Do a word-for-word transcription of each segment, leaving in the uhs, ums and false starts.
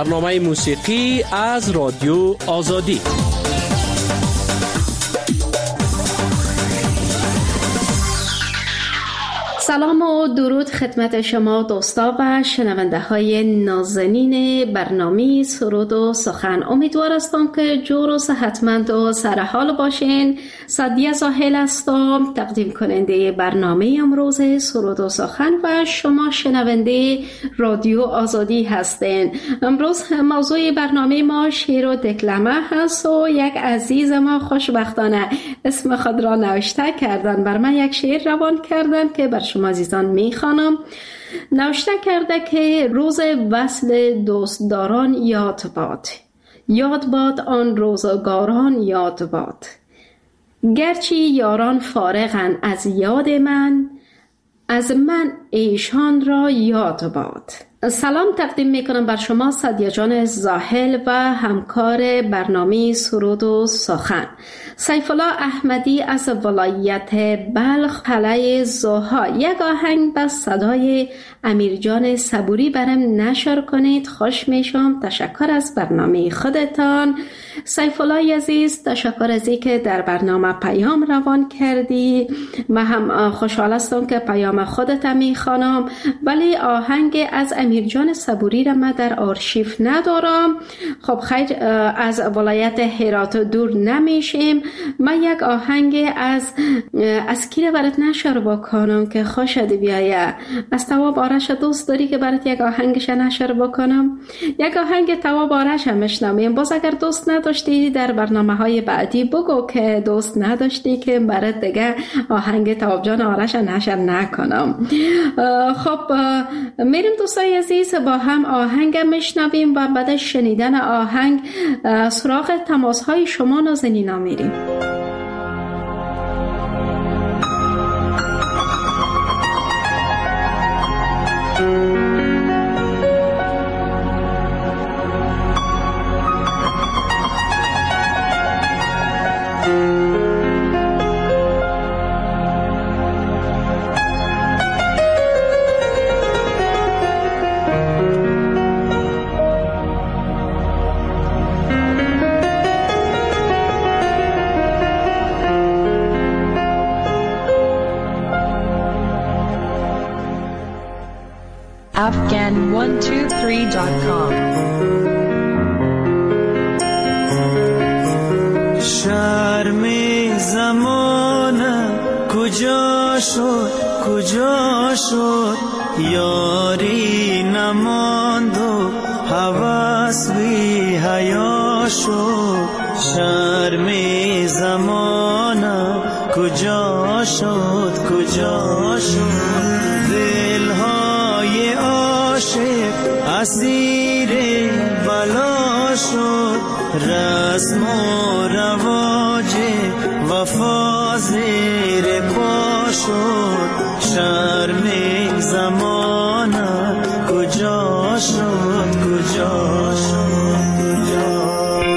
برنامه موسیقی از رادیو آزادی. سلام و درود خدمت شما دوستا و شنونده های نازنین برنامه سرود و سخن. امیدوار هستم که جور و صحتمند و سرحال باشین. سعدیه زاهل هستم، تقدیم کننده برنامه امروز سرود و سخن و شما شنونده رادیو آزادی هستین. امروز موضوع برنامه ما شعر و دکلمه هست و یک عزیز ما خوشبختانه اسم خود را نوشته کردن، بر من یک شعر روان کردن که بر شما عزیزان میخوانم. نوشته کرده که روز وصل دوستداران یاد باد، یاد باد آن روزگاران یاد باد، گرچه یاران فارغن از یاد من، از من ایشان را یاد باد. سلام تقدیم میکنم بر شما سعدیه جان زاهل و همکار برنامه سرود و سخن. سیف الله احمدی از ولایت بلخ قلعه زوها یک آهنگ به صدای امیر جان صبوری برام نشر کنید، خوش میشم. تشکر از برنامه خودتان سیف الله عزیز، تشکر از اینکه در برنامه پیام روان کردی. من هم خوشحال هستم که پیام خودت میخوانم، ولی آهنگ از امیر جان صبوری را من در آرشیو ندارم. خب خیر، از ولایت هرات دور نمیشیم. من یک آهنگ از از کی برات نشر بکنم که خوشت بیایه. از تواب آرش دوست داری که برات یک آهنگش نشر بکنم؟ یک آهنگ تواب آرش هم میشنویم. باز اگر دوست نداشتی در برنامه های بعدی بگو که دوست نداشتی که برات دیگه آهنگ تواب جان آرش نشر نکنم. خب میریم دوستای عزیز با هم آهنگ میشنویم و بعد شنیدن آهنگ سراغ تماس های شما نازنینا میریم. afghan one two three dot com. شرم زمانه کجا شد کجا شد، یاری نماند و هوس بی حیا شد. شرم زمانه کجا شد کجا شد، دلهای عاشق اسیر بلا شد. رسم و رواج وفا زیر پا شد. شرم زمانه کجا شد کجا شد کجا.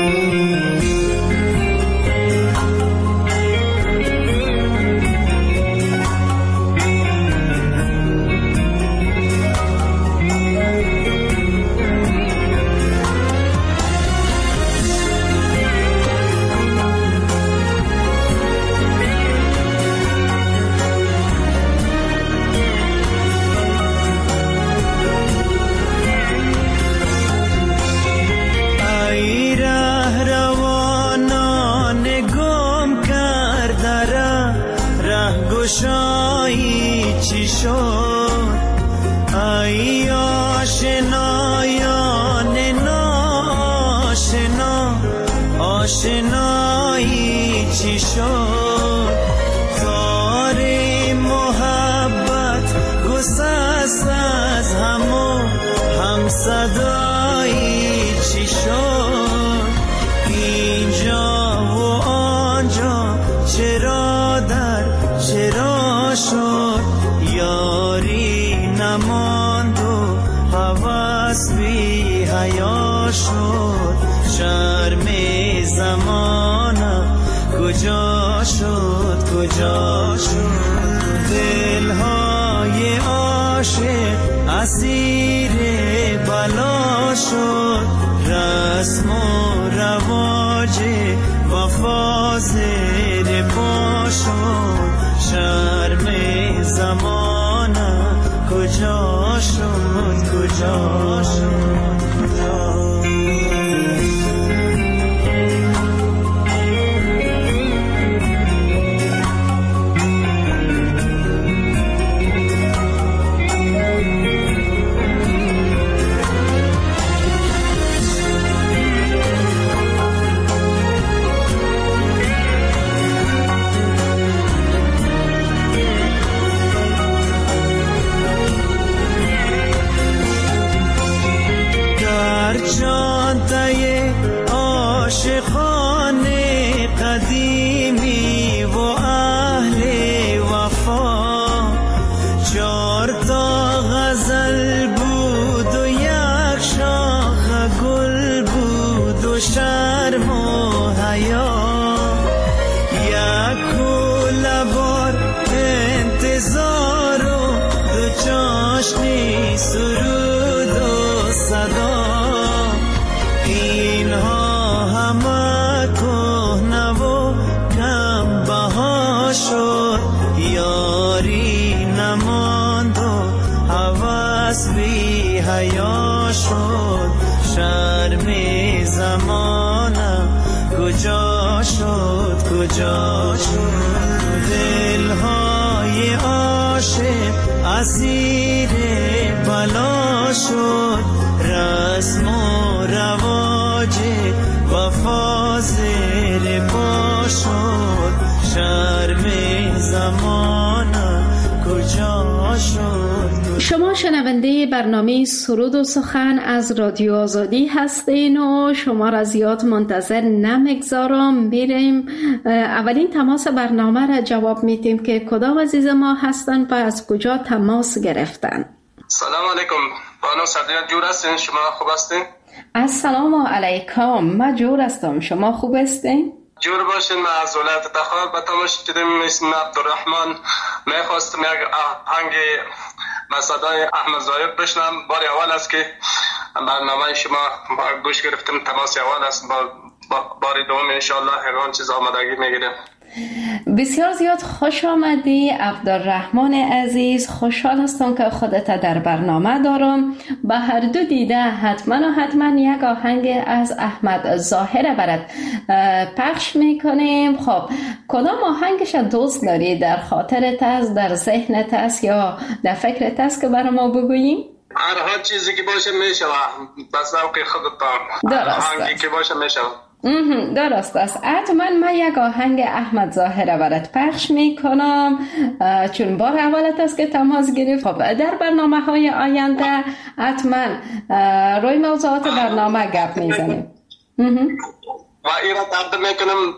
گشایی چی شد، ای آشنایان ناشنا، آشنایی چی شد. تار محبت گسست از همو هم صدایی چی شد. اینجا و آنجا چرا در چرا شد، یاری نماند و هوس بی حیا شد. شرم زمانه کجا شد کجا شد، دلهای عاشق اسیر بلا شد. رسم و رواج وفا زیر پا شد، شرم زمانه کجا شد کجا شد کجا. جانتای عاشقان قدیمی و اهل وفا، چار تا غزل بود و یک شاخ گل بود و شرم و حیا، یک کوله بار انتظار و دو چاشنی سرود و صدا. شد یاری نماند و حواس بی حیا شد، شرم زمانه کجا شد کجا شد. دلهای عاشق اسیر بلا شد، رسم و رواج وفا زیر پا شد، شرم زمانه کجا شد. شما شنونده برنامه سرود و سخن از رادیو آزادی هستین و شما را زیاد منتظر نمیگذارم. میریم اولین تماس برنامه را جواب میدیم که کدام عزیز ما هستن و از کجا تماس گرفتن. سلام علیکم بانو صدیق، جور هستین؟ شما خوب هستین؟ السلام علیکم، من جور هستم، شما خوب هستین؟ جور باشین. من از ولایت تخار به تماس دیدم، اسم عبدالرحمن. میخواستم یک آهنگ با صدای احمد ظاهر بشنم. بار اول است که برنامه شما گوش گرفتم، تماس اول است. بار دوم انشاءالله هر چیز آمادگی میگیرم. بسیار زیاد خوش آمدی عبدالرحمن عزیز، خوشحال هستم که خودت در برنامه دارم. به هر دو دیده حتما و حتما یک آهنگ از احمد ظاهر برات پخش میکنیم. خب کدام آهنگش دوست داری؟ در خاطرت است، در ذهنت است یا در فکرت است که برای ما بگوییم؟ هر چیزی که باشه میشه، بس ذوق خودت. آهنگی که باشه میشه. درست است. حتما من یک آهنگ احمد ظاهر برات پخش میکنم چون بار اولت است که تماس گرفت. خب در برنامه های آینده حتما روی موضوعات برنامه گپ میزنیم و این را تقدیم میکنم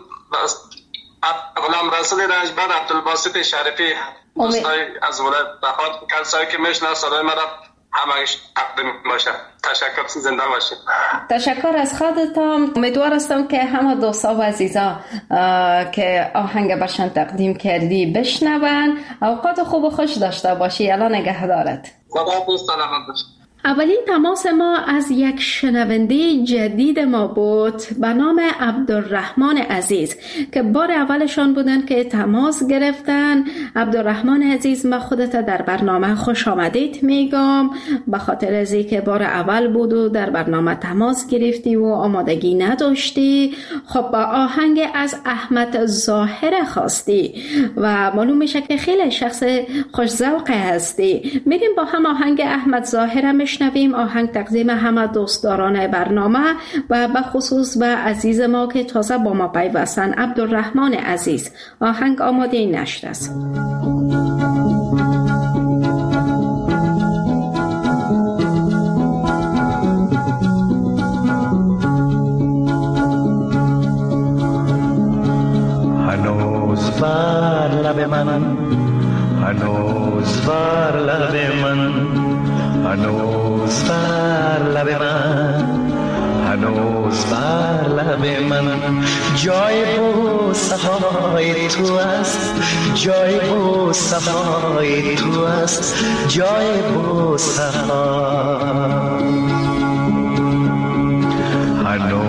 غلام رسول رنجبر، عبدالباسط شریفی، دوستای از ولایت تخار، کسایی که میشناسن صدای مرا همش تقدیم باشه. تشکر، زنده باشید. تشکر از خودتان. امیدوار هستم که همه دوستا و عزیزا که آهنگ برشان تقدیم کردی بشنون. اوقات خوب و خوش داشته باشی. الله نگهدارت. خدا سلامت باشی. اولین تماس ما از یک شنونده جدید ما بود به نام عبدالرحمن عزیز که بار اولشان بودن که تماس گرفتن. عبدالرحمن عزیز، من خودت در برنامه خوش آمدید میگم، به خاطر از اینکه بار اول بود و در برنامه تماس گرفتی و آمادگی نداشتی. خب با آهنگ از احمد ظاهر خواستی و معلوم میشه که خیلی شخص خوش ذوق هستی. میریم با هم آهنگ احمد ظاهر شنویم. آهنگ تقدیم همه دوستداران برنامه و به خصوص به عزیز ما که تازه با ما پیوستن، عبدالرحمن عزیز. آهنگ آماده نشده است. هنوز بر لب من، هنوز بر لب من، هنوز بر لب من، هنوز بر لب من جای بوسه های تو است، جای بوسه های تو است، جای بوسه ها. هنوز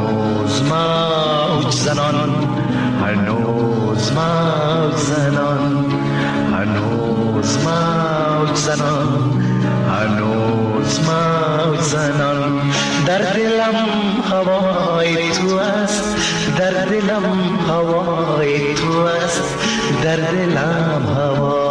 هنوز موج زنان، هنوز موج زنان، هنوز موج زنان. در دلم هوای تو است، در دلم هوای تو است، در دلم هوا.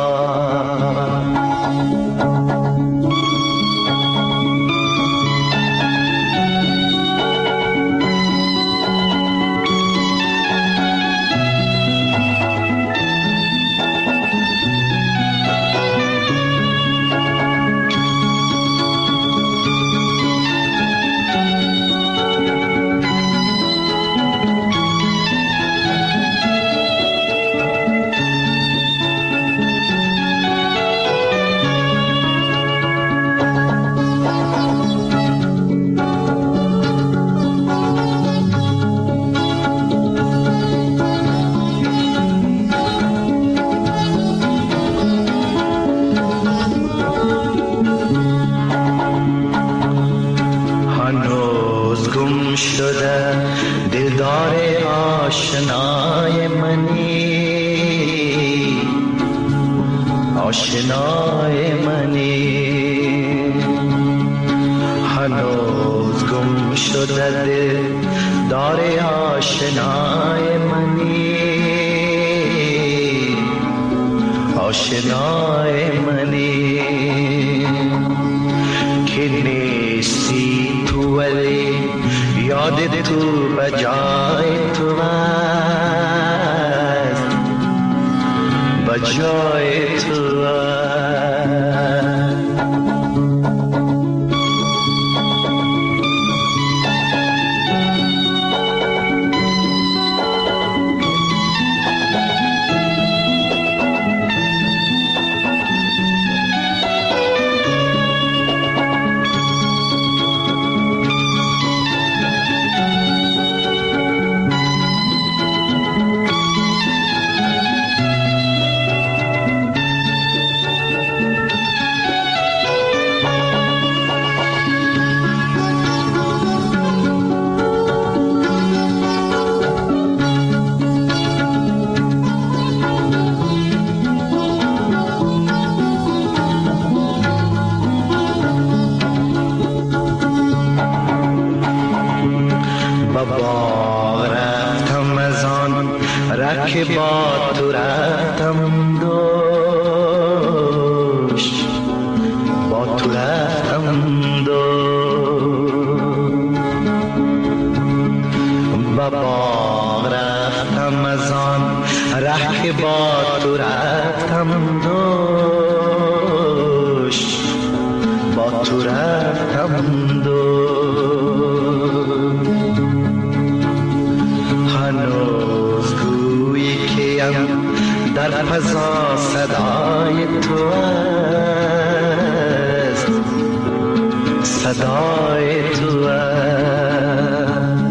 آشنای منی، آشنای منی، هنوز گم شده دل دار آشنای منی، آشنای منی، که نیستی تو ولی یاد تو بجای تو است، بجای تو است. که با تو رفتم دوش، با تو رفتم دوش، با باغ رفتم از آن ره که با تو رفتم دوش، با تو رفتم دوش. هنوز در فضا صدای تو است، صدای تو است.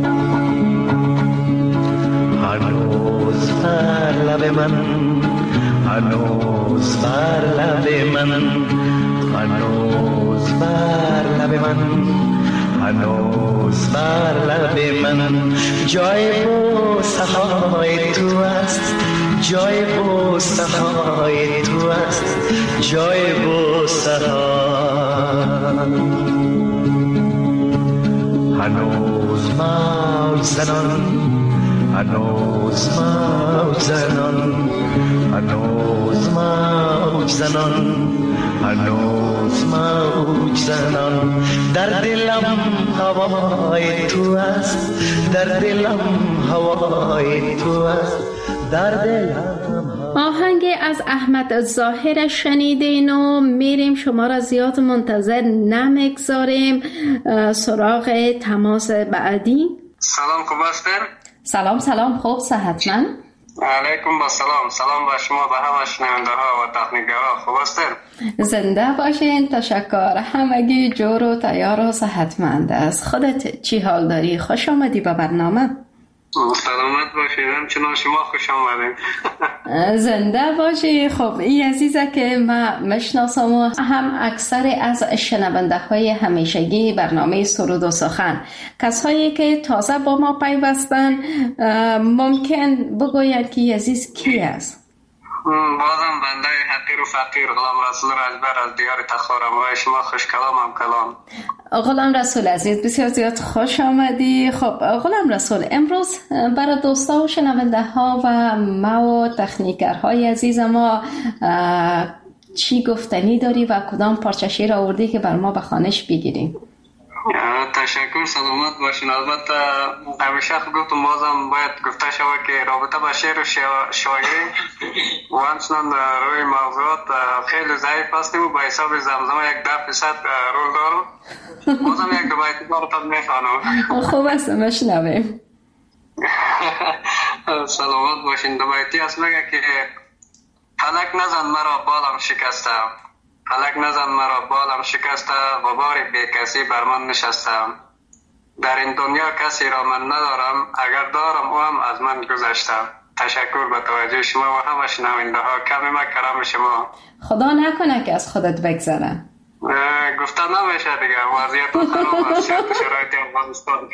هنوز بر لب من، هنوز بر لب من، هنوز بر لب من، هنوز بر لب من جای بوسه های تو است، جای بوسه های تو است، جای بوسه ها. هنوز موج زنان، هنوز موج زنان، هنوز موج زنان، هنوز موج زنان. در دلم هوای تو است، در دلم هوای تو است، در دلم. آهنگ از احمد ظاهر شنیدین و میریم شما را زیاد منتظر نمیگذاریم. سراغ تماس بعدی. سلام، خوب هستین؟ سلام سلام، خوب صحتمند؟ علیکم با سلام. سلام با شما، به همه شنونده ها و تکنیک‌ها. خوب هستین؟ زنده باشین. تشکر. همگی جور و تیار و صحتمند است. خودت چی حال داری؟ خوش آمدی به برنامه. سلامت باشید، همچنان شما خوش آمدید. زنده باشی. خب این عزیزه که من مشناسم و هم اکثر از شنونده های همیشگی برنامه سرود و سخن، کسایی که تازه با ما پیوستن، ممکن بگوید که عزیز کی است؟ بازم بنده حقیر و فقیر غلام رسول رجبر از دیار تخارم و شما خوش کلام هم کلام. غلام رسول عزیز بسیار زیاد خوش آمدی. خب غلام رسول، امروز برای دوستا و شنونده ها و ما و تکنیکرهای عزیز ما چی گفتنی داری و کدام پارچه شعر آوردی که بر ما به خوانش بگیریم؟ تشکر، سلامت باشین. البته همیشه گفتم بازم باید گفته شود که رابطه با شعر و شاعری و همچنان روی موضوعات خیلی ضعیف هستیم و به حساب زمزمه یک ده فیصد رول دارم. بازم یک دو بیتی براتون میخوانم. خوب است، مشنویم. سلامت باشین. دو بیتی هست میگه که فلک نزن مرا بالم شکسته، فلک نزن مرا بالم شکسته، غبار بی کسی بر من نشسته. در این دنیا کسی را من ندارم، اگر دارم او هم از من گذشته. تشکر به توجه شما و همه شنونده ها. کمی ما کرم شما. خدا نکنه که از خودت بگذره. گفتن نمیشه دیگه، وضعیت خراب است، شرایط افغانستان.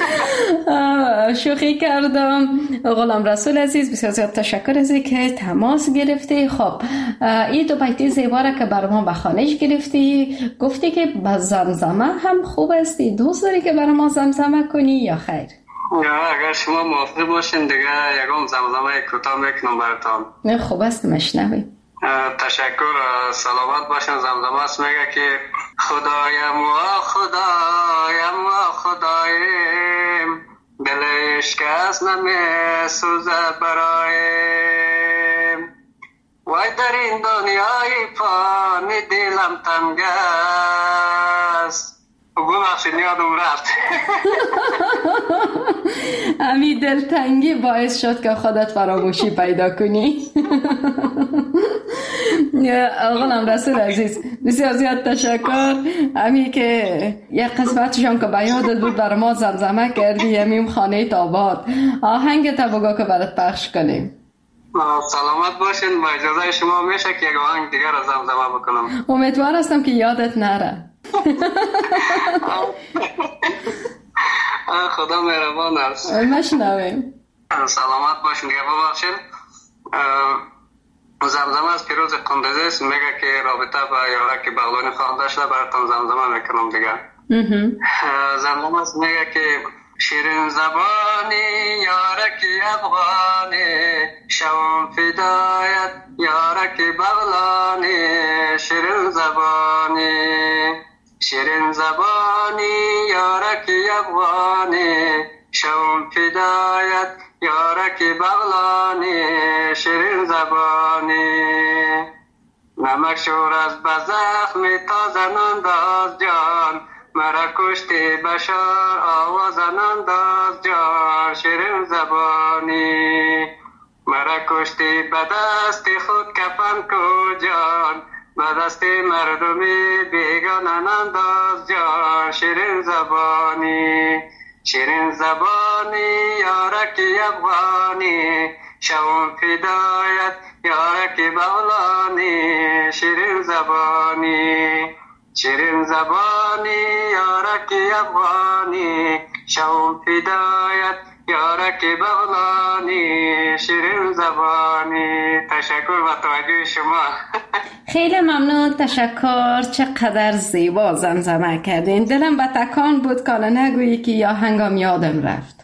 شوخی کردم. غلام رسول عزیز بسیار زیاد تشکر از که تماس گرفتی. خب این دو بیتی زیبا را که بر ما به خوانش گرفتی، گفتی که با زمزمه هم خوب استی. دوست داری که بر ما زمزمه کنی یا خیر؟ اگر شما موافق باشین دیگه یکم زمزمه کوتاه میکنم براتون. خوب است، مشنویم. تشکر، سلامت باشن. زمزمه است میگه که خدایم و خدایم و خدایم، دل عشق از نمی سوزه برایم، وای در این دنیای فانی دلم تنگ است. ببخشید یادم رفت. امی دلتنگی باعث شد که خودت فراموشی پیدا کنی. غلام رسول عزیز بسیار زیاد تشکر. امی که یک قسمتشان که به یادت بود بر ما زمزمه کردی، امیم خانه تاباد. آهنگ تا بگو که برات پخش کنیم. سلامت باشین. با اجازه شما میشه که یک آهنگ دیگر را زمزمه بکنم؟ امیدوار هستم که یادت نره. خدا مهربان است. مشنویم. سلامت باشین. دیگه ببخشید زمزمه از پیروز قندزی است، میگه که رابطه با یارک بغلانی خوانده شده، براتون زمزمه میکنم دیگه. زمزمه است میگه که شیرین زبانی یارک افغانی، شوم فدایت یارک بغلانی، شیرین زبانی شیرین زبانی یارک افغانی، شوم فدایت یارک بغلانی، شیرین زبانی. نمک شور از بزخم تازه ننداز جان، مرا کشتی بشار آواز ننداز جان، شیرین زبانی. مرا کشتی به دست خود کفن کو جان، به دست مردمی بیگانه ننداز جان، شیرین زبانی. شیرین زبانی یارک افغانی، شوم فدایت یارک بغلانی، شیرین زبانی. شیرین زبانی یارک افغانی، شوم فدایت یارک بغلانی، شیرین زبانی. تشکر و توجه شما. خیلی ممنون، تشکر. چقدر زیبا زمزمه کردین. دلم به تکان بود که نگویی که یا هنگام یادم رفت.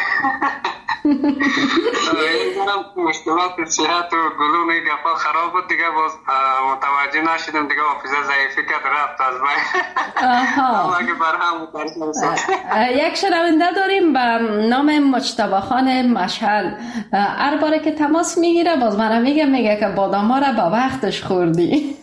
مشکلات صحت و گلوم یک گفا خراب بود دیگه، باز متوجه نشدم دیگه، حافظه ضعیفی کرد رفت از من. یک شنونده داریم به نام مجتبی خان مشهل. هر باره که تماس میگیره باز من میگه میگه که باداما را با وقتش خوردی.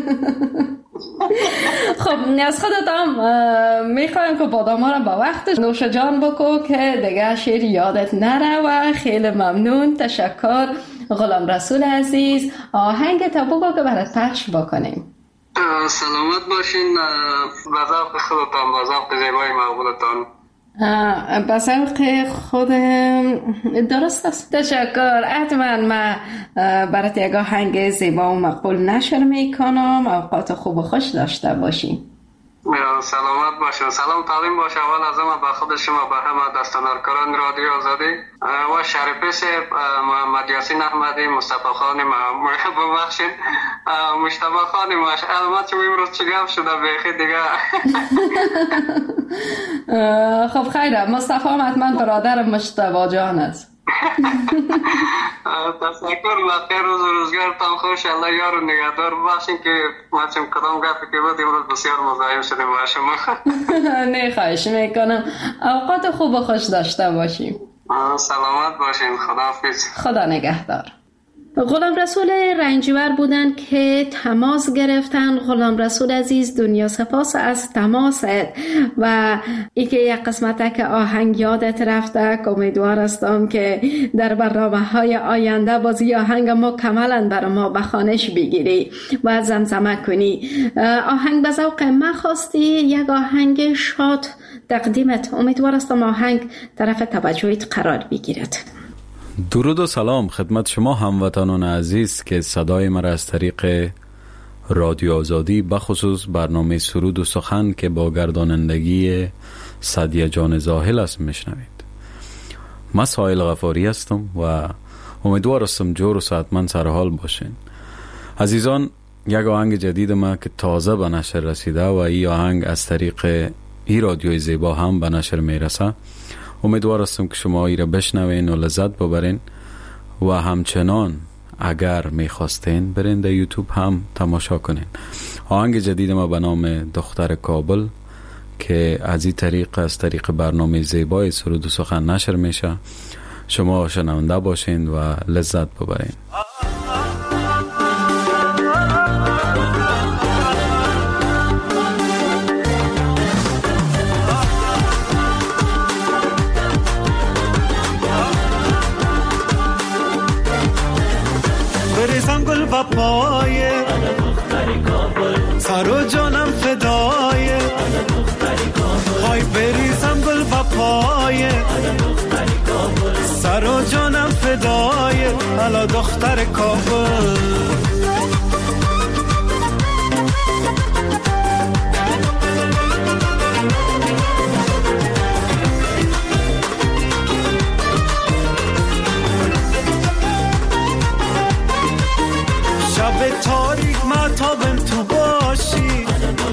خب از خودت هم میخوایم که باداما را با وقتش نوش جان بکو که دیگه شعر یادت نره. و خیلی ممنون، تشکر غلام رسول عزیز. آهنگ تا بگو که برات پخش بکنیم. سلامت باشین. با ذوق خودتان، با ذوق زیبای مقبولتان. به ذوق خود درست است. تشکر. حتما من برات یک آهنگ زیبا و مقبول نشر میکنم. اوقات خوب و خوش داشته باشین. سلامت باشین. سلام تعلیم باشه اول از همه به خود شما، به همه دستاندرکاران رادیو آزادی و شریفیس محمد یاسین احمدی، مصطفی خان محمد ببخشید مصطفی خان ماش البته چه امروز چه گپ شده بیخی دیگه. خب خیره، مصطفی حتما برادر مصطفی جان است. تشکر. بخیر روز و روزگارتان خوش. الله یار و نگهدار باشین که ما چم کدام گپی که بود امروز بسیار مزاحم شدیم با شما. نه خواهش میکنم. اوقات خوب و خوش داشته باشیم. سلامت باشین. خداحافظ. خدا نگهدار. غلام رسول رنجبر بودن که تماس گرفتن. غلام رسول عزیز دنیا سپاس از تماست و ای که یک قسمت که آهنگ یادت رفته. امیدوار هستم که در برنامه های آینده بازی آهنگ مکملا بر ما بخوانش بگیری و زمزمه کنی. آهنگ به ذوق من خواستی، یک آهنگ شاد تقدیمت. امیدوار هستم آهنگ طرف توجهت قرار بگیرد. درود و سلام خدمت شما هموطنان عزیز که صدای مرا از طریق رادیو آزادی بخصوص برنامه سرود و سخن که با گردانندگی سعدیه جان زاهل است میشنوید. من سایل غفاری هستم و امیدوار هستم جور و صحتمند سر حال باشین. عزیزان، یک آهنگ جدید ما که تازه به نشر رسیده و این آهنگ از طریق این رادیوی زیبا هم به نشر میرسه. امیدوار هستم که شما ای را بشنوین و لذت ببرین و همچنان اگر میخواستین برین در یوتیوب هم تماشا کنین. آهنگ جدید ما به نام دختر کابل که از این طریق از طریق برنامه زیبای سرود و سخن نشر میشه. شما شنونده باشین و لذت ببرین. بریزم گل و پایه سر و جانم فدایه، های بریزم گل و پایه سر و جانم فدایه، حالا دختر کابل. شب تاریک مطابم تو باشی،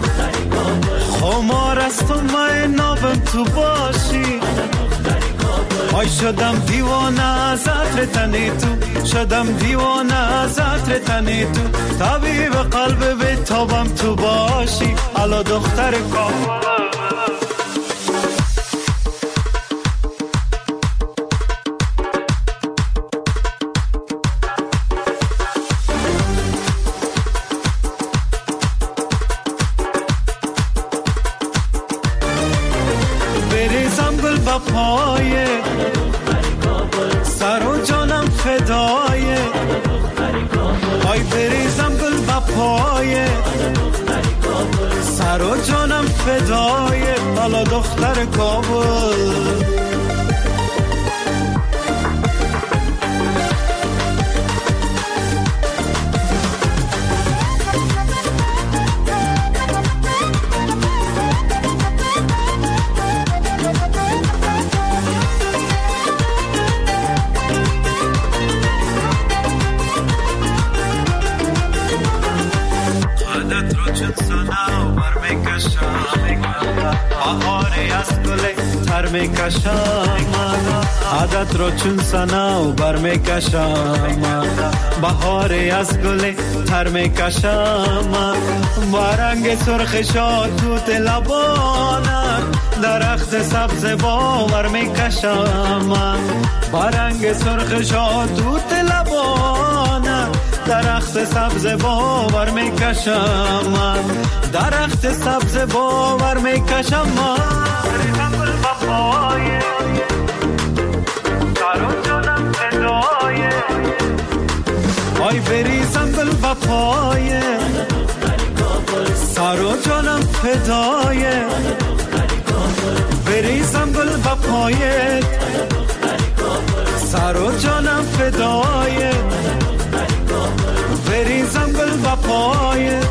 خمار است و من نابم تو باشی. های شدم دیوانه از عطر تنی تو، شدم دیوانه از عطر تنی تو، طبیب قلب به تابم تو باشی، حالا دختر کابل. پایه سر و جانم فدایه، های بریزم گل و پایه سر و جانم فدایه، حالا دختر کابل. بهاری از گل تر میکشم، عادت رو چون سنا بر میکشم، بهاری از گل تر میکشم، با رنگ سرخ شاد توت لبانم درخت سبز باور میکشم، با رنگ سرخ شاد توت لبانم درخت سبز باور میکشم، درخت سبز باور میکشم. بریزم گل و پایه سر و جانم فدایه، ای بریزم گل و پایه سر و جانم فدایه، بریزم بریزم گل با پایت، سر و جانم فدایت، بریزم گل با پایت،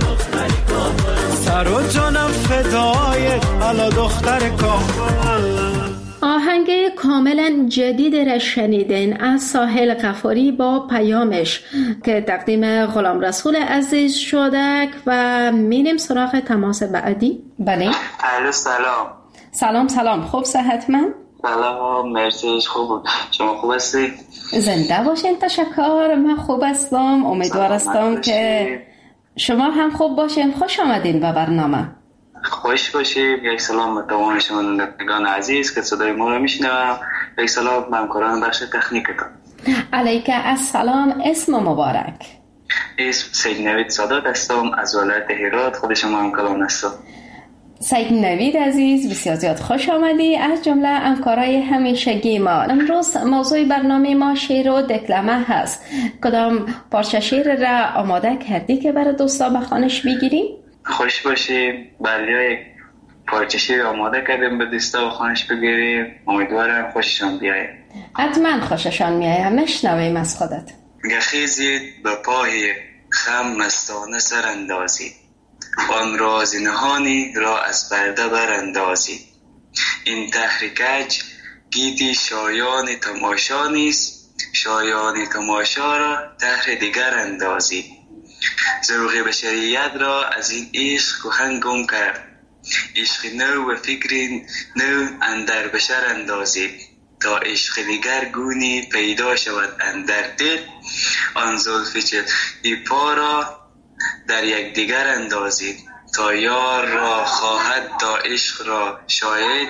سر و جانم فدایت، الا دختر کابل. آهنگ کاملا جدید را شنیدین از ساحل غفاری با پیامش که تقدیم غلام رسول عزیز شده و میریم سراغ تماس بعدی. بله الو سلام. سلام سلام، خوب صحتمند؟ سلام مرسی، خوب. شما خوب هستی؟ زنده باشین. تشکر، من خوب هستم. امیدوار هستم که شما هم خوب باشین. خوش آمدین به برنامه. خوش باشید. یک سلام به تمام شنوندگان عزیز که صدای ما رو میشنوم. یک سلام به همکاران بخش تکنیکتان. علیک السلام. اسم مبارک؟ اسم سید نوید سادات هستم از ولایت هرات. خود شما هم کلام هستم. سید نوید عزیز، بسیار زیاد خوش آمدی. از جمله همکارای همیشگی ما، امروز موضوع برنامه ما شعر و دکلمه هست. کدام پارچه شعر را آماده کردی که برای دوستا به خوانش بگیریم؟ خوش باشیم. بله، یک پارچه شعر آماده کردیم به دوستا به خوانش بگیریم. امیدوارم خوششان بیاید. حتما خوششان میاید. مشنویم از خودت. گخیزید به پای خم مستانه سر اندازید، آن راز نهانی را از پرده براندازید. این تحریکج گیتی شایان تماشا نیست، شایان تماشا را تحر دیگر اندازید. ذوق بشریت را از این عشق کهن گم کرد، عشق نو و فکر نو اندر بشر اندازید. تا عشق دیگر گونی پیدا شود اندر دل، آن زلف چه پا را در یک دیگر اندازید. تا یار را خواهد تا عشق را شاید،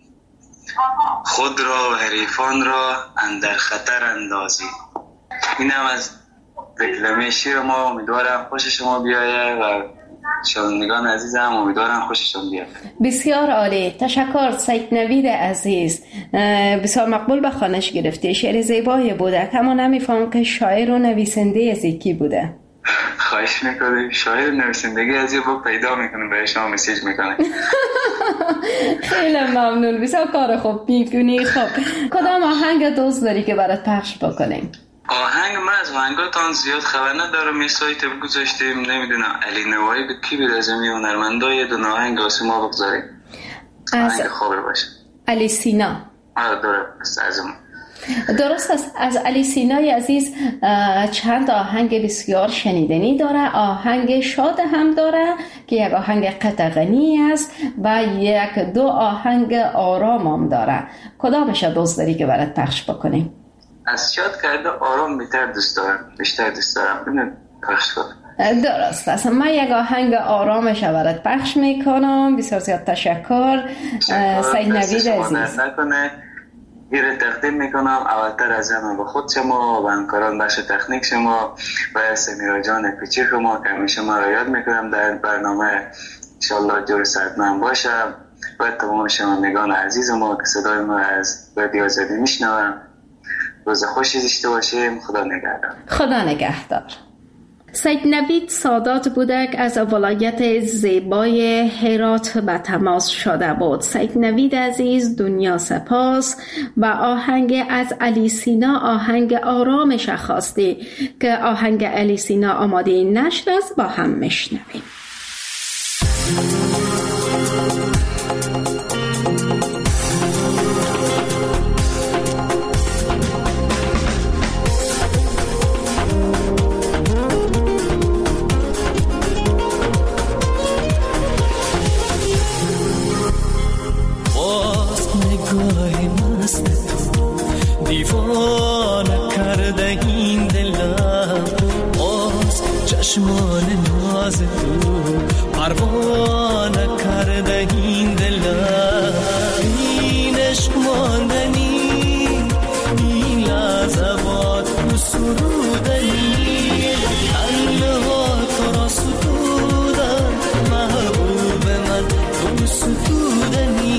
خود را و حریفان را اندر خطر اندازید. این هم از دکلمه شعر ما. امیدوارم خوش شما بیاید و شنوندگان عزیزم امیدوارم خوششون بیاد. بسیار عالی، تشکر سید نوید عزیز. بسیار مقبول به خوانش گرفتی. شعر زیبایی بوده، اما نمیفهم که شاعر و نویسنده از کی بوده. خواهش میکنم. شاعر نویسندگی از یه با پیدا میکنه، برای شما مسیج میکنه. خیلی ممنون، بسیار کار خوب میکنی. خب کدام آهنگ دوست داری که برات پخش بکنیم؟ آهنگ من از آهنگاتان زیاد خبر ندارم. یه سایت بگذاشتیم، نمیدونم علی نوایی به کی بیرزم یا هنرمندای دو آهنگ واسه ما بگذاریم. آهنگ خوبه باشه. علی سینا. آره درست از اون. درست است. از علی سینای عزیز چند آهنگ بسیار شنیدنی داره. آهنگ شاد هم داره که یک آهنگ قطغنی است و یک دو آهنگ آرام هم داره. کدامش دوست داری که برات پخش بکنیم؟ از شاد کرده آرام بیشتر دوست دارم. بیشتر دوست دارم. ببین پخش کن. درست است. من یک آهنگ آرامش برات پخش میکنم. بسیار زیاد تشکر سید نوید عزیز. ایره تقدیم میکنم اولتر از همه به خود شما و همکاران بخش تکنیک شما و سمیرا جان پیچی شما که همیشه ما را یاد میکنم در برنامه. انشالله جور صحتمند باشم و تمام شنوندگان عزیز ما که صدای ما از رادیو آزادی میشنوم. روز خوشی داشته باشیم. خدا نگهدار. خدا نگهدار. سید نوید سادات بودک از ولایت زیبای هرات به تماس شده بود. سید نوید عزیز، دنیا سپاس. و آهنگ از علی سینا، آهنگ آرامش خواستی که آهنگ علی سینا آماده نشد است، با هم میشنویم. دیوانه کرده این دلم، باز چشمان ناز تو پروانه کرده این دلم. این عشق ماندنی، این لحظه با تو سرودنی، تنها تو را ستودم محبوب من، تو ستودنی.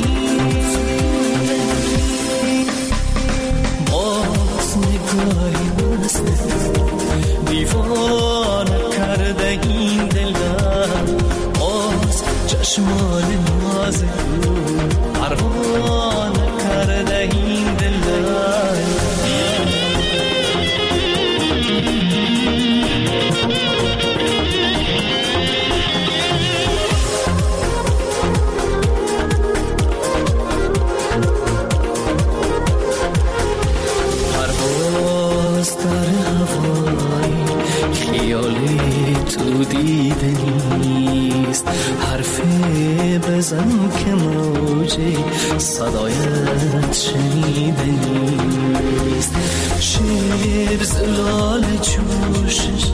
دیوانه کرده این دلم، باز چشمان ناز تو پروانه باز در هوایی خیالی تو دیده نیست، حرفی بزن که موجی صدایت شنیده نیست. شیر زلال جوشش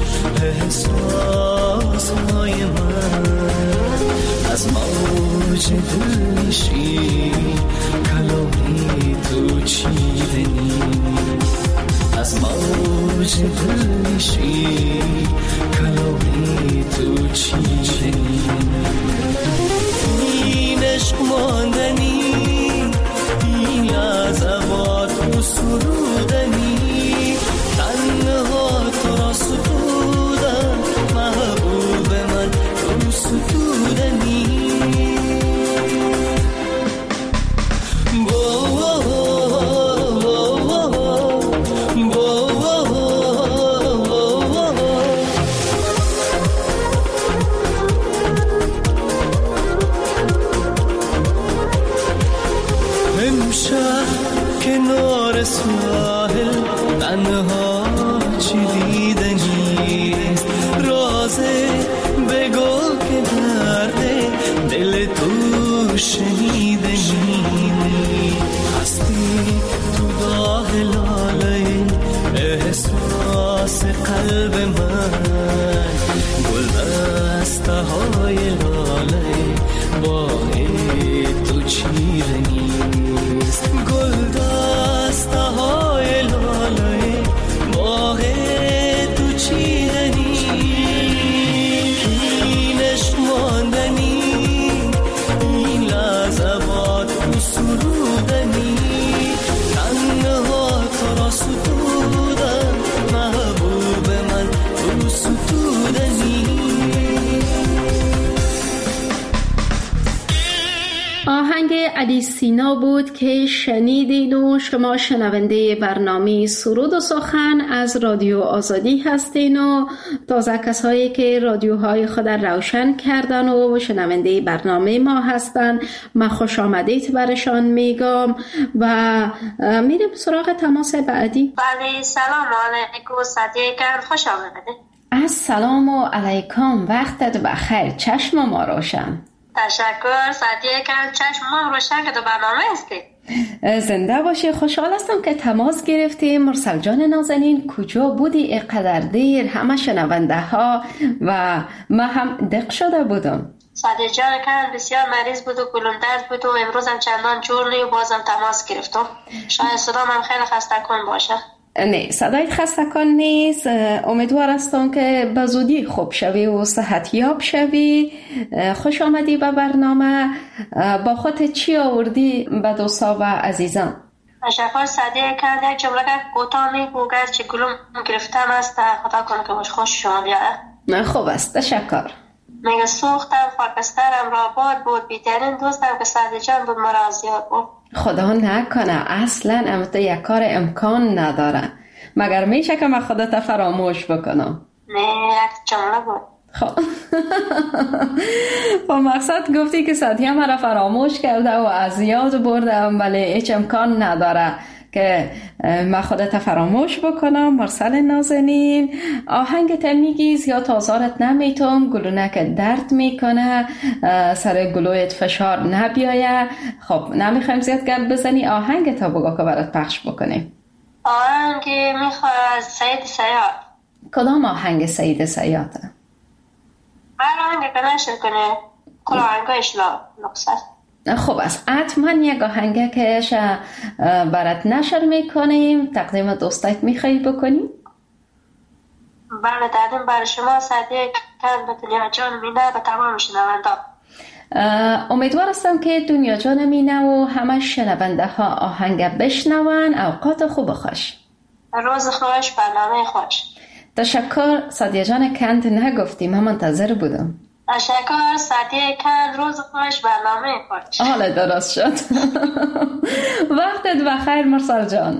احساس های من از موج دلشی کلامی تو چیده نیست، از موج دلشی کلامی تو چیده نیست. این عشق ماندنی، این لحظات تو سرودنی، تنها تو را سرودن محبوب من تو سرودنی. کنار ساحل تنها چی دیده نیست، رازه بگو که درده دل تو شنیده نیست. هستی تو داغ لاله احساس قلب من، گل دسته های لاله باه تو چیره نیست، گل دسته های لاله باه تو چیره نیست. این عشق ماندنی، این لحظات تو سرودنی، تنها تو را ستودن محبوب من تو ستودنی. آهنگ علی سینا بود که شنیدین و شما شنونده برنامه سرود و سخن از رادیو آزادی هستین و تازه کسایی که رادیوهای خود روشن کردن و شنونده برنامه ما هستن، من خوش آمدید برشان میگم و میریم سراغ تماس بعدی. بله، سلام علیکم صدیقان، خوش آمدید. السلام علیکم، وقتت بخیر، چشم ما روشن. تشکر صدیقان، چشم ما روشن که تو برنامه هستی. زنده باشی. خوشحال هستم که تماس گرفتیم. مرسل جان نازنین کجا بودی اینقدر دیر؟ همه شنونده ها و من هم دق شده بودم. صدیق جان کن بسیار مریض بود و گلوندرد بود و امروز هم چندان جور نی و بازم تماس گرفتم. شاید صدام هم خیلی خسته کن باشه. نه، صدایت خسته کن نیست. امیدوار هستم که به زودی خوب شوی و صحتیاب شوی. خوش آمدی به برنامه. با خودت چی آوردی به دوستا و عزیزان؟ تشکر صدیق کرد. یک جمله کوتاه میگو که گلوم گرفتم است، خدا کنه که باش خوش شما بیاره. خوب است، تشکر. میگه سوختم خاکسترم را باد بود، بیترین دوستم که صدیق جان بود مرا زیاد بود. خدا نکنه، اصلا امت یک کار امکان نداره. مگر میشه که من خودت فراموش بکنم؟ نه، یک جمله بود. خب با مقصد گفتی که سطحی مرا فراموش کرده و از یاد بردم، ولی هیچ امکان نداره که من خودت فراموش بکنم. مرسل نازنین، آهنگت میگی زیاد آزارت نمیتم، گلونک درد میکنه، سر گلویت فشار نبیایه. خب نمیخوایم زیاد گرد بزنی، آهنگت بگو که برات پخش بکنیم. آهنگ میخواد از سید سیاد. کدام آهنگ سید سیاده؟ هر آهنگ که نشر کنه، کل آهنگایش نقصه. خب است، حتما یک آهنگه که برات نشر میکنیم، تقدیم دوستایت میخوایی بکنیم؟ بله، تقدیم برای شما صدیق کن به دنیا جان مینه به تمام شنونده. امیدوار هستم که دنیا جان مینه و همه شنونده ها آهنگ بشنون. اوقات خوب خوش، روز خوش، برنامه خوش. تشکر صدیق جان کند نگفتیم، من منتظر بودم. تشکر صدیق کند، روز خوش، برنامه خوش. حالا درست شد. وقتت بخیر مرسل جان.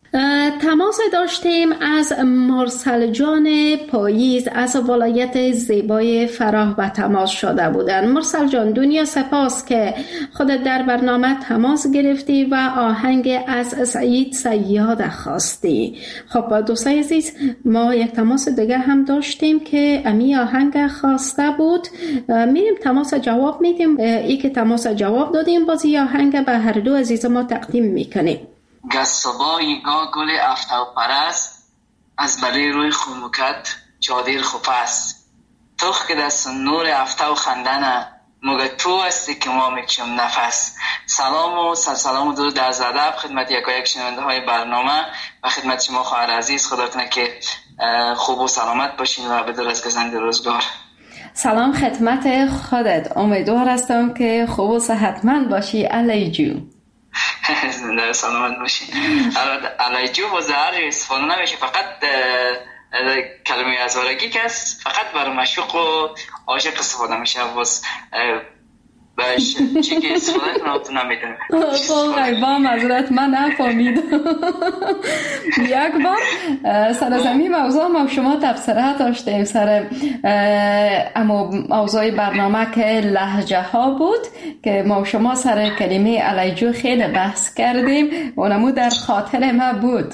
تماس داشتیم از مرسل جان پاییز از ولایت زیبای فراه به تماس شده بودن. مرسل جان، دنیا سپاس که خودت در برنامه تماس گرفتی و آهنگ از سعید صیاد خواستی. خب دوستای عزیز، ما یک تماس دیگه هم داشتیم که امی آهنگ خواسته بود. میریم تماس جواب میدیم. ای که تماس جواب دادیم بازی آهنگ به هر دو عزیز ما تقدیم میکنیم. گسبای گا گل افتو پرست از برای روی خموکت چادر خوپست توخ که دست نور افتو خندنه مگه تو هستی که ما میکشم نفس. سلام و سلام و درود در ادب خدمت یک و یک شنونده های برنامه و خدمت شما خواهر عزیز. خدا کنه که خوب و سلامت باشین و بدور از گزند روزگار. سلام خدمت خودت، امیدوار هستم که خوب و صحتمند باشی علی جو. زنده سلامت باشین. علی جو با زهر استفاده نمیشه، فقط کلمه ازارگی که است فقط برای مشوق و عاشق استفاده میشه. باز باش چی که استفاده کنم نمیدونم. خب با معذرت من نفهمیدم. یک بار سر از این موضوع ما شما تبصره داشتیم سر اما موضوع برنامه که لهجه ها بود که ما شما سر کلمه علیجو خیلی بحث کردیم، اونمو در خاطر ما بود.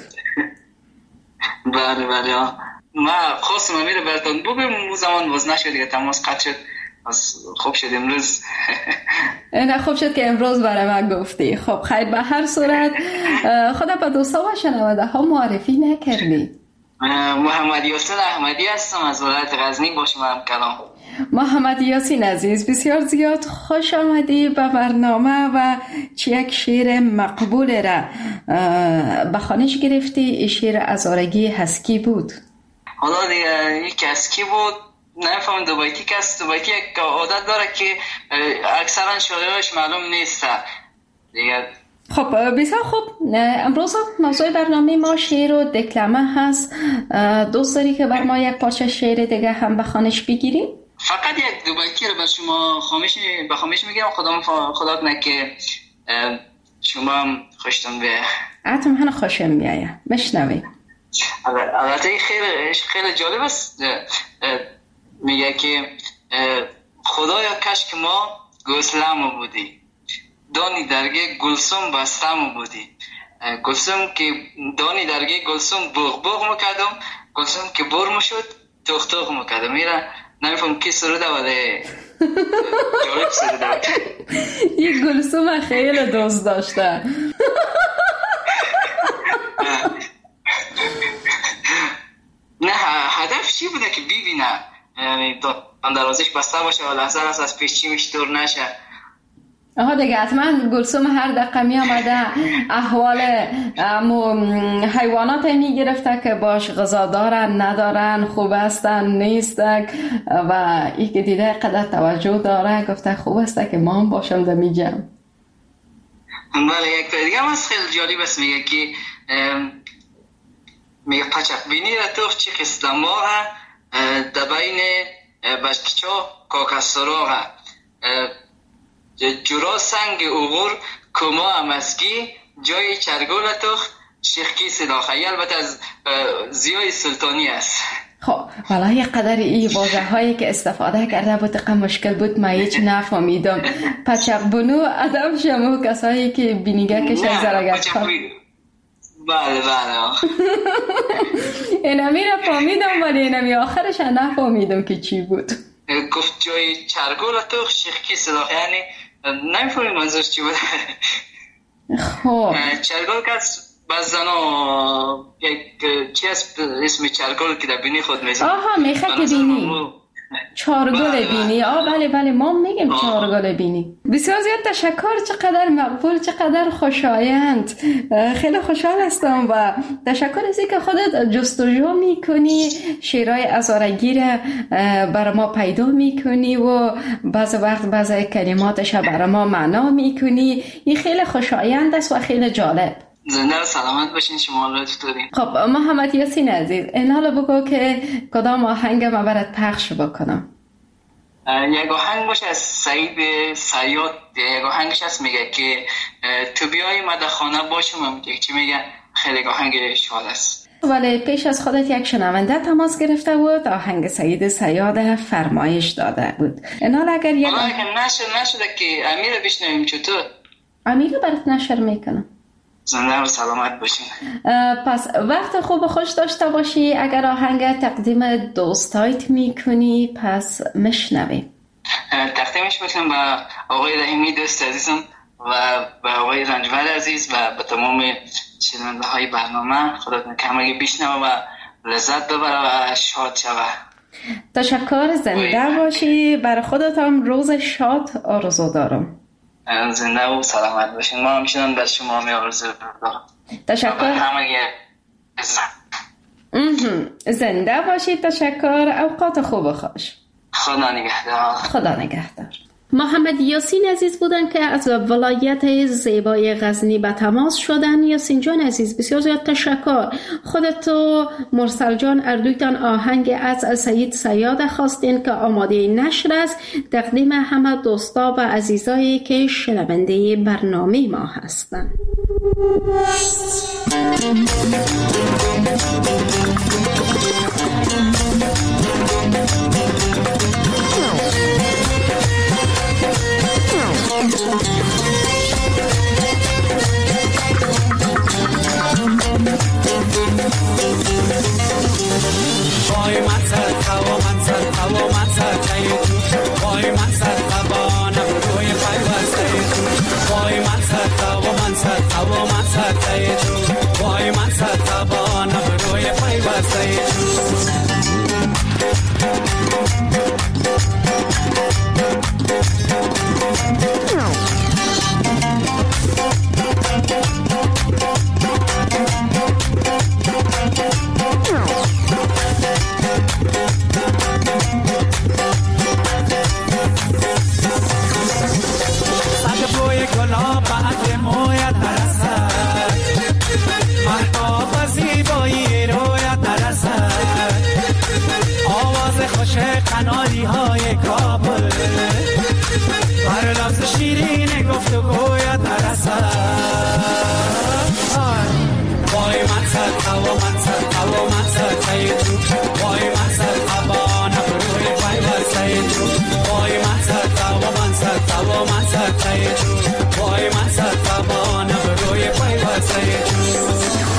بله بله ما خواستم امیر براتون بگم اون زمان باز نشد دیگه، تماس قطع شد. خوب شد امروز. نه خوب شد که امروز برای من گفتی. خب خیر، به هر صورت خدا با دوستا و شنونده ها معرفی نکردی. محمد یاسین احمدی هستم از ولایت غزنی، با شما هم کلام. محمد یاسین عزیز، بسیار زیاد خوش آمدی به برنامه و چی یک شعر مقبول را به خوانش گرفتی. شعر ازارگی هسکی بود. حالا دیگه یک هسکی بود، نمیفهم دو بیتی که است. دو بیتی یک عادت داره که اکثرا شعرهاش معلوم نیست دیگه. خب بسیار خوب، امروز موضوع برنامه ما شعر و دکلمه هست. دوست داری که بر ما یک پارچه شعر دیگه هم به خوانش بگیریم؟ فقط یک دو بیتی رو به شما خامش به خامش میگم. خدا خدا کنه که شما هم خوشتون بیایه. حتما من خوشم میایه. بشنویم. البته خیلی خیلی جالب است. میگه که خدایا کاش که ما گلسلم بودی، دانی درگه گلسوم بستم بودی. گلسوم که دانی درگه گلسوم بغ بغ میکردم، گلسوم که بر میشد توخ توخ میکردم. میرا نمیفهم کی سروده ولی جالب سروده. یک گلسوم خیلی دوست داشته. نه هدف چی بوده که ببینه یعنی دروازش بسته باشه و لحظه لحظه از پیش چی میشه دور نشه. آها دیگه حتما گلسوم هر دقیقه می آمده احوال حیوانات می گرفته که باش غذا دارن ندارن، خوب هستن نیستن و ای که دیده قدر توجه داره گفته خوب هسته که ما هم باشم در می جمع. بله یک تا دیگه هم از خیلی جالب است. میگه که میگه پچق بینی را توخ چی خستماغه دبین بشکچا کاکستراغه جورا سنگ اوغور کما امسکی جای چرگول توخ شیخکی صداخه. البته از زیای سلطانی است. خب والا یک قدر ای واژه هایی که استفاده کرده بود دقیقا مشکل بود، ما هیچ نفهمیدم. پچق بنو ادم شمو کسایی که بینیگه کشن زرگت کن. بله بله اینمی را فهمیدم ولی اینمی آخرش نفهمیدم که چی بود. گفت جای چرگول توخ شیخکی صداخ، یعنی نمیفهمید منظور چی بود. خب چرگول که بعض زنا یک چی هست اسم چرگول که در بینی خود میزن. آها میخه که بینی چارگل بینی. آه بله بله ما میگیم چارگل بینی. بسیار زیاد تشکر، چقدر مقبول، چقدر خوشایند. خیلی خوشحال هستم و تشکر از اینکه خودت جستجو میکنی، شعرهای ازارگی را برای ما پیدا میکنی و بعض وقت بعض کلماتش برای ما معنا میکنی. این خیلی خوشایند است و خیلی جالب. زنده و سلامت باشین شما لطف دارین. خب محمد یاسین عزیز این حالا بگو که کدام آهنگ ما برات پخش بکنم. یک آهنگ باشه از سعید صیاد. یک آهنگش هست میگه که تو بیای مده خانه باشم. میگه چی میگه خیلی آهنگ شاد است. ولی پیش از خودت یک شنونده تماس گرفته بود، آهنگ سید صیاد فرمایش داده بود. اینال اگر یک آهنگ نشر نشده که امیر بشنویم چطور؟ امیر برات نشر میکنم. زنده و سلامت باشین. پس وقت خوب خوش داشته باشی. اگر آهنگ تقدیم دوستایت میکنی پس مشنویم. تقدیمش میکنم به آقای رحیمی دوست عزیزم و به آقای رنجور عزیز و به تمام شنونده های برنامه. خدا کمگی بشنوه و لذت ببره و شاد شوه. تشکر، زنده باشی. برای خودت هم روز شاد آرزو دارم. زنده و سلامت باشین. ما همچنان بر شما می آرزو دارم. تشکر. همگی زنده باشی. تشکر. اوقات خوب و خوش. خدا نگهدار. خدا نگهدار. محمد یاسین عزیز بودن که از ولایت زیبای غزنی به تماس شدن. یاسین جان عزیز بسیار زیاد تشکر. خودت و مرسل جان اردویتان آهنگ از سید صیاد خواستین که آماده نشر است. تقدیم همه دوستا و عزیزایی که شنونده برنامه ما هستند. وای من سر توا من سر توا من سر تایی تو وای من سر توا نبروی پیوسته تو وای من سر توا من سر توا من سر تایی تو وای من سر توا نبروی پیوسته تو قناری های کابل هر لفظ شیرین گفت و گوید نرسد. وای من سر توا من سر توا من سر تایی تو وای من سر توا نبروی پیوسته تو وای من سر توا من سر توا من سر تایی تو وای من سر توا نبروی پیوسته تو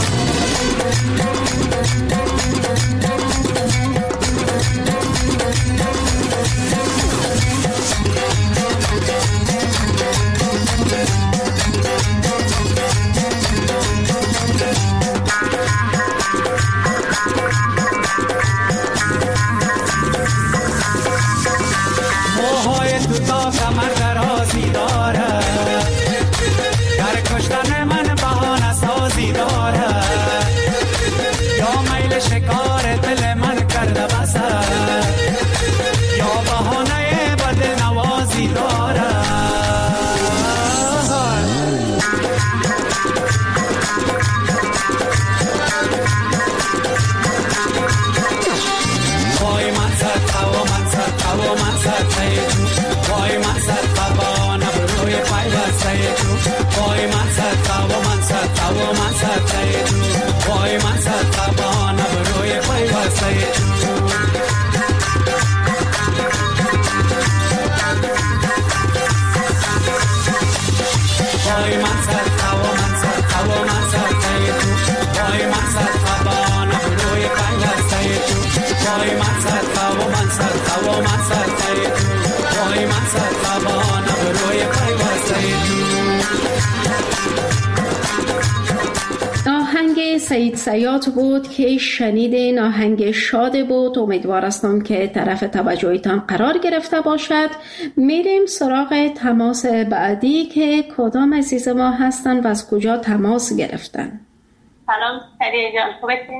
سید صیاد بود که شنیدین. آهنگ شاد بود. امیدوار هستم که طرف توجهتان قرار گرفته باشد. میریم سراغ تماس بعدی که کدام عزیز ما هستن و از کجا تماس گرفتن. سلام سریع جان، خوب هستین؟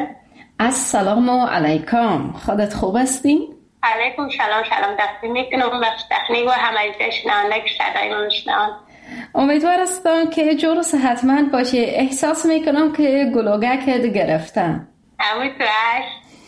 السلام علیکم. خودت خوب هستین؟ علیکم سلام. سلام دستی میکنم بخش تکنیک و همه شنونده که صدای ما میشنون. امیدوار هستم که جور و صحتمند باشی. احساس میکنم که گلوگکت گرفتم. امیدوار.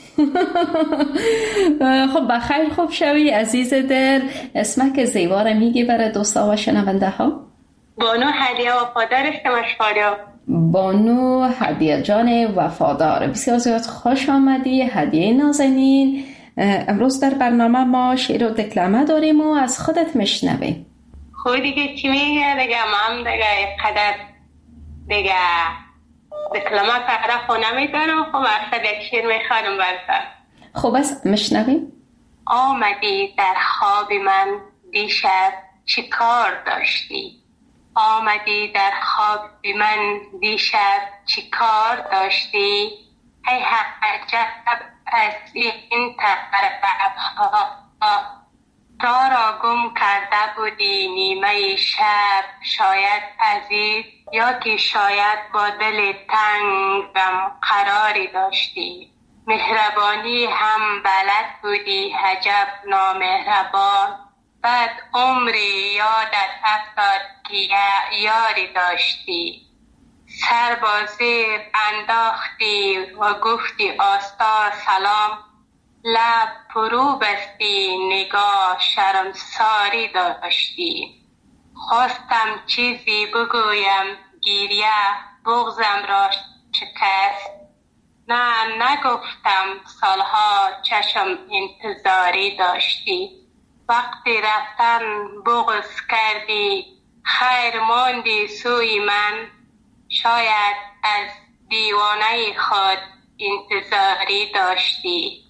خب بخیر خوب شوی عزیز دل. اسمک زیبا رو میگی برای دوستا و شنونده ها؟ بانو هدیه وفادار شماش فاریا. بانو هدیه جان وفادار، بسیار زیاد خوش آمدی هدیه نازنین. امروز در برنامه ما شعر و دکلمه داریم و از خودت میشنویم. خب دیگه چی میگه دیگه؟ ما هم دیگه قدر دیگه دکلمه فقره خونه میدارم. خب اصلا یک شعر میخوانم برسن. خب بس میشنویم. آمدی در خواب من دیشب چی کار داشتی؟ آمدی در خواب من دیشب چی کار داشتی؟ ای عجب از این طرفها را را گم کرده بودی نیمه شب، شاید عزیز یا که شاید با دل تنگم قراری داشتی. مهربانی هم بلد بودی عجب نامهربان، بعد عمری یادت افتاد که یاری داشتی. سر با زیر انداختی و گفتی آستا سلام، لب فرو بستی نگاه شرمساری داشتی. خواستم چیزی بگویم گریه بغزم را شکست، نه نگفتم سالها چشم انتظاری داشتی. وقتی رفتن بغض کردی خیر ماندی سوی من، شاید از دیوانه خود انتظاری داشتی.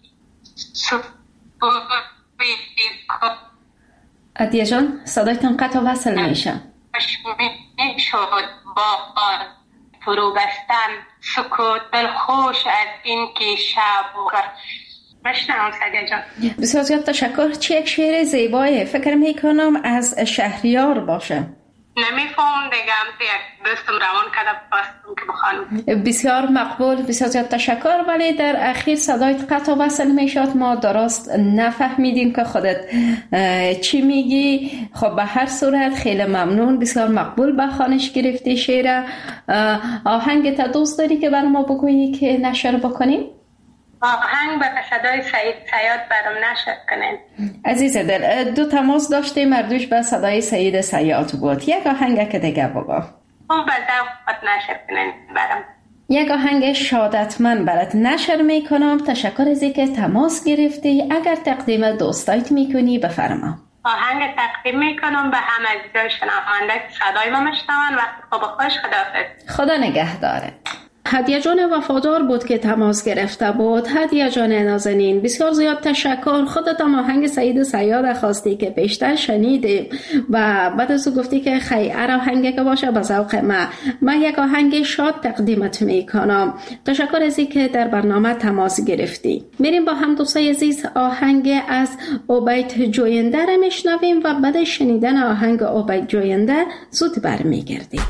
عدیه جان صدایتان قطع وصل میشه. شد با فرو بستن سکوت دلخوش از این که شب بشنم. سعدیه جان بسیار زیاد تشکر. چه یک شعر زیبایه، فکر میکنم از شهریار باشه. نمیفهم دیگه، هم یک دوستم روان کرده بستم که بخوانم. بسیار مقبول، بسیار زیاد تشکر. ولی در اخیر صدایت قطع وصل میشد، ما درست نفهمیدیم که خودت چی میگی. خب به هر صورت خیلی ممنون، بسیار مقبول به خوانش گرفتی شعر. آهنگ تا دوست داری که برای ما بگویی که نشر بکنیم؟ آهنگ به صدای سعید صیاد برام نشر کنین. عزیز دل، دو تماس داشتیم، مردوش به صدای سعید صیاد بود. یک آهنگ که دیگه بگو. اون به ذوقت نشر کنین برام. یک آهنگ شادتمن برات نشر میکنم. تشکر از اینکه تماس گرفتی. اگر تقدیم دوستایت میکنی بفرما. آهنگ تقدیم میکنم به همه عزیزان شنونده که صدای ما میشنون. وقت خوب خوش، خداحافظ. خدا نگهداره. هدیه جان وفادار بود که تماس گرفته بود. هدیه جان نازنین بسیار زیاد تشکر. خودت هم آهنگ سعید صیاد خواستی که پیشتر شنیدیم و بعد از او گفتی که خیر آهنگی که باشه به ذوق ما. من یک آهنگ شاد تقدیمت میکنم. تشکر از اینکه در برنامه تماس گرفتی. میریم با هم دوستای عزیز آهنگ از عبید جوینده را میشنویم و بعد شنیدن آهنگ عبید جوینده زود برمیگردیم.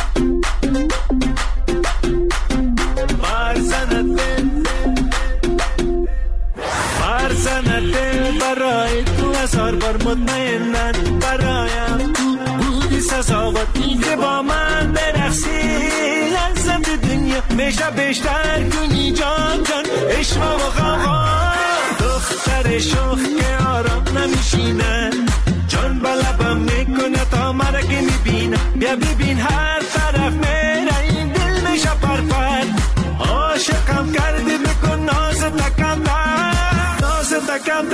فرزند دل برای تو هزار بار مطمئنن برایم بودی سزاوار که با من برقصی لازم به دنیا میشه بیشتر کنی جان جان عشق و غوا دختر شوخ که آرام نمیشینه جان بلبم میکنه تا مرا که میبینه بیا ببین هر طرف میره این دل میشه پرپر عاشقم کردی بکن ناز تکم ناز تکم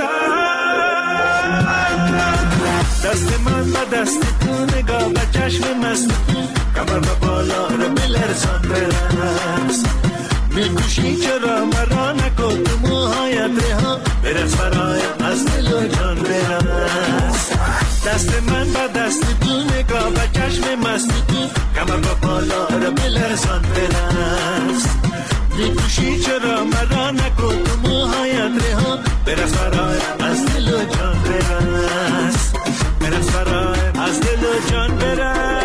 دست من با دست تو نگاه با چشم مست کمر با بالا رو بلرزان برست میکوشی چرا مرا نکن تو موهایت رها برس برایم از دل و جان برست دست من با دست تو نگاه با چشم مست کمر با بالا رو بلرزان برست میکوشی چرا مرا نکن تو موهایت رها برس برایم از دل و جان برست برس برایم از دل و جان برست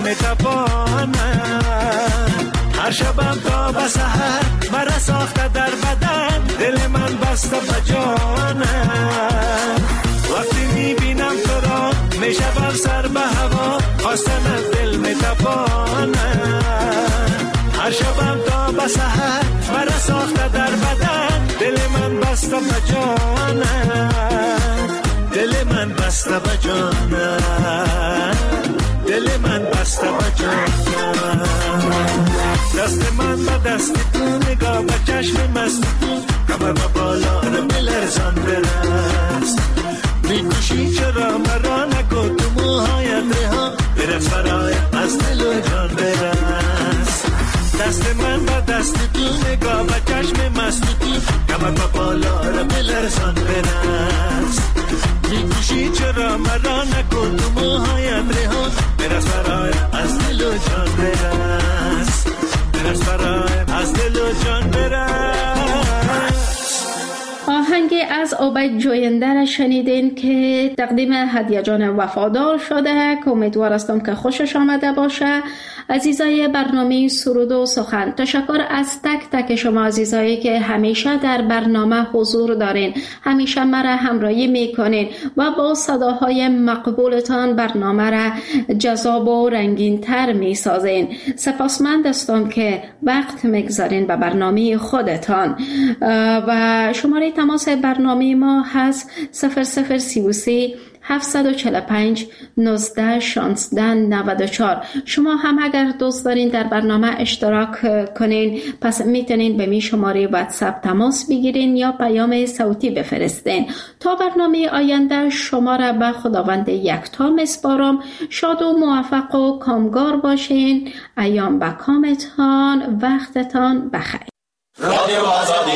میتپانم. هر شبم تا به سحر مرا ساخته در بدن، دل من بسته به جانم. وقتی میبینم تو را میشوم سر به هوا، خواستن از دل میتپانم. هر شبم تا به سحر مرا ساخته در بدن، دل من بسته به جانم. دل من بسته به جانم، دل من بسته به جانم. دست من به دست تو، نگاه به چشم مست تو، کمر به بالا رو بلرزان برست. میکشی چرا مرا نکن تو موهایت رها، برس برای از دل و جان برست. دست من به دست تو، نگاه به چشم مست تو، کمر به بالا رو بلرزان برست. میکشی چرا مرا نکن تو موهایت رها، برس برای از دل و جان برست. برس برای از دل و جان برست. آهنگ از عابد جوینده را شنیدین که تقدیم هدیه جان وفادار شده که امیدوار هستم که خوشش آمده باشه. عزیزای برنامه سرود و سخن، تشکر از تک تک شما عزیزایی که همیشه در برنامه حضور دارین، همیشه مرا همراهی میکنین و با صداهای مقبولتان برنامه را جذاب و رنگین تر میسازین. سپاسمند هستم که وقت میگذارین به برنامه خودتان. و شماره تماس برنامه ما هست صفر صفر سی و سه هفت چهار پنج نوزده شانزده نود و چهار. شما هم اگر دوست دارین در برنامه اشتراک کنین، پس میتونین به می شماره واتساپ تماس بگیرین یا پیام صوتی بفرستین. تا برنامه آینده شما را به خداوند یکتا میسپارم. شاد و موفق و کامگار باشین. ایام به کامتان، وقتتان بخیر. رادیو آزادی.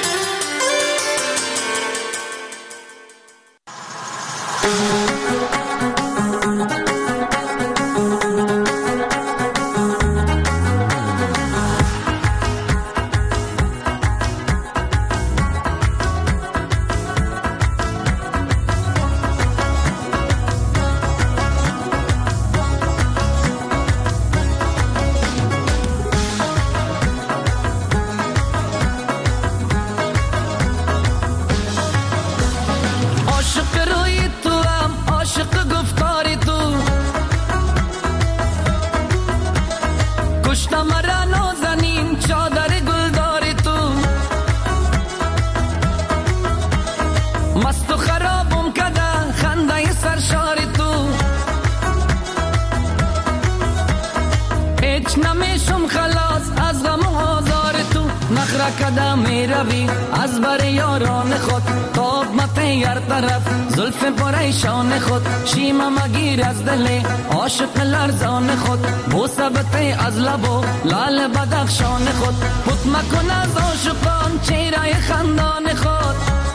کدام می روی از بر یاران خود، تاب متیار طرف زلف پریشان خود. شیما مگیر از دل عاشق لرزان خود، بوسبت از لبو لال بدخشان خود. پت مکن از عاشقان چهره خندان خود،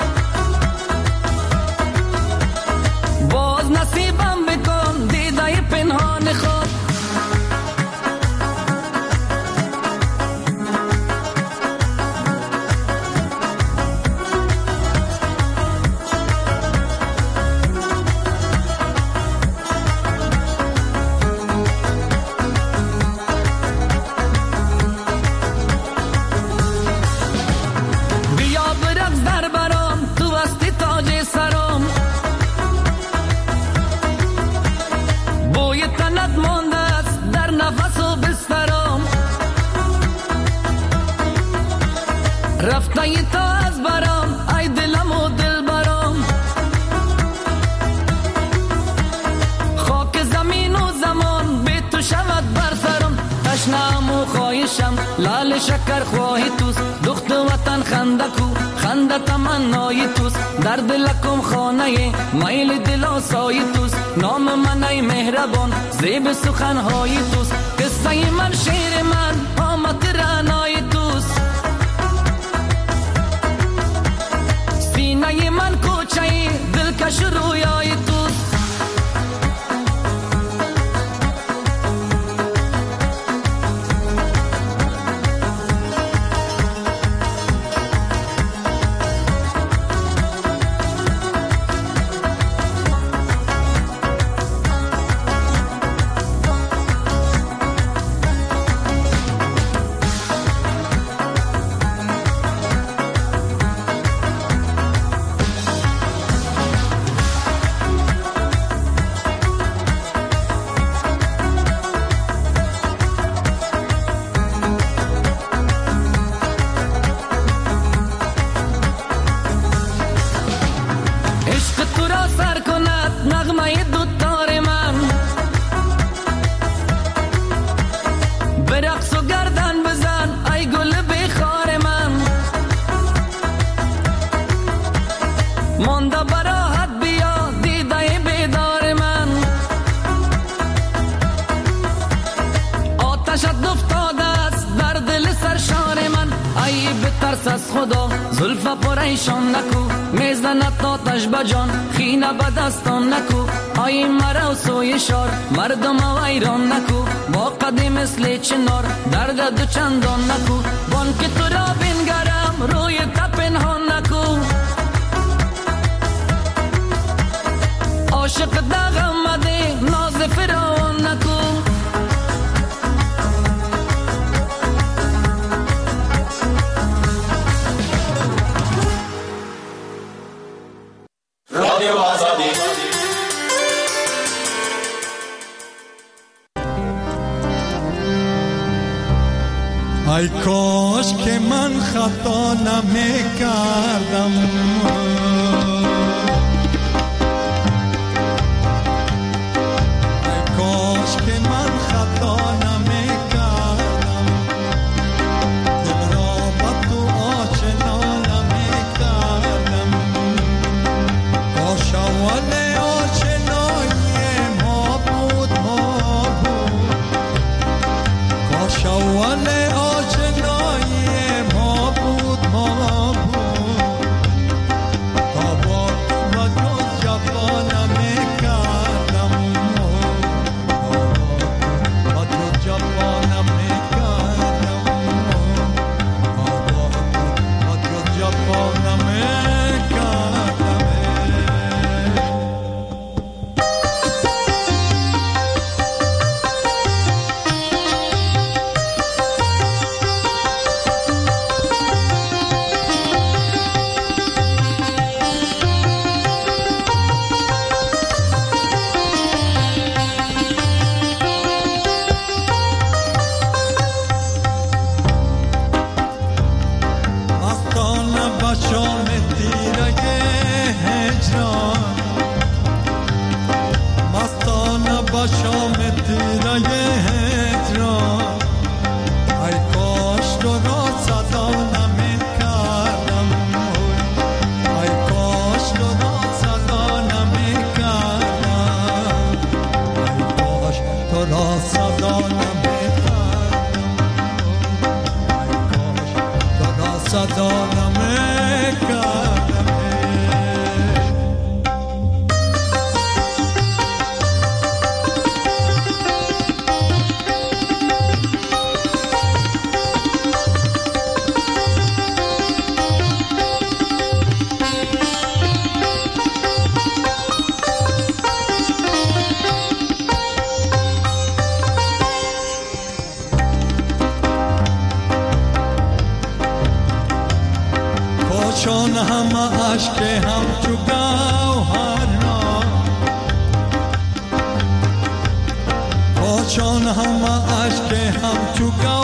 باز نصیبم بکن دیده پنهان خود. رفتای تو از برام ای دلم و دل برام، خاک زمین و زمان به تو شود بر سرم. تشنم و خواهشم لال شکر خواهی توست، دخت وطن خنده کو خنده تمنای توست. در دلکم خانه میل دل آسای توست، نام من ای مهربان زیب سخنهای توست. قصه من شعر من آمد رعنای توست، سینه من کوچه دلکش رویای توست. ترس از خدا زلف پریشان نکو میزند آتش بجان خینه به دستان نکو آی مرا و سوی شار مردم ویران نکو با قدی مثل چنار درد دو چندان نکو بان که تو را بینگرم روی تپنهان نکو عاشق دغم مده ناز فراوان نکو رادیو آزادی. ای کاش که من خطا نمی کردم ای کاش که من خطا نمی کردم دل را با تو آشنا نمی کردم کاش اول آشنایی ما بود ما بود کاش اول چون هم عشق هم چو گوهر را چون هم عشق هم چو گوهر